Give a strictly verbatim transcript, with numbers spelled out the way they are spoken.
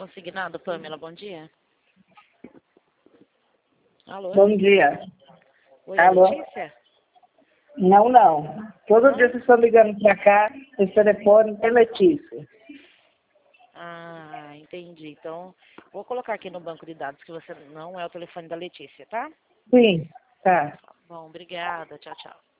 Consignado, Pamela, bom dia. Alô? Bom dia. Oi, Alô? Letícia? Não, não. Todo Não? dia vocês estão ligando para cá, esse telefone é Letícia. Ah, entendi. Então, vou colocar aqui no banco de dados que você não é o telefone da Letícia, tá? Sim, tá. Bom, obrigada. Tchau, tchau.